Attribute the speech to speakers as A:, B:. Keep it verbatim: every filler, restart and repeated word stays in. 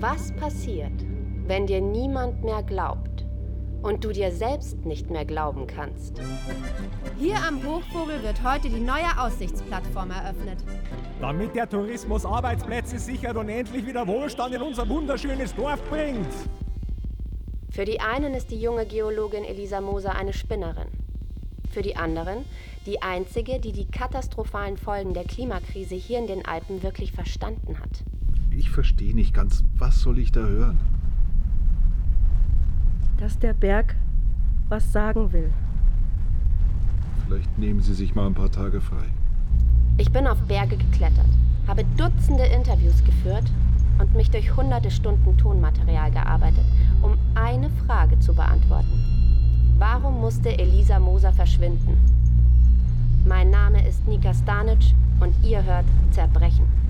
A: Was passiert, wenn dir niemand mehr glaubt und du dir selbst nicht mehr glauben kannst?
B: Hier am Hochvogel wird heute die neue Aussichtsplattform eröffnet.
C: Damit der Tourismus Arbeitsplätze sichert und endlich wieder Wohlstand in unser wunderschönes Dorf bringt.
A: Für die einen ist die junge Geologin Elisa Moser eine Spinnerin. Für die anderen die einzige, die die katastrophalen Folgen der Klimakrise hier in den Alpen wirklich verstanden hat.
D: Ich verstehe nicht ganz, was soll ich da hören?
E: Dass der Berg was sagen will.
D: Vielleicht nehmen Sie sich mal ein paar Tage frei.
A: Ich bin auf Berge geklettert, habe Dutzende Interviews geführt und mich durch hunderte Stunden Tonmaterial gearbeitet, um eine Frage zu beantworten. Warum musste Elisa Moser verschwinden? Mein Name ist Nika Stanic und ihr hört Zerbrechen.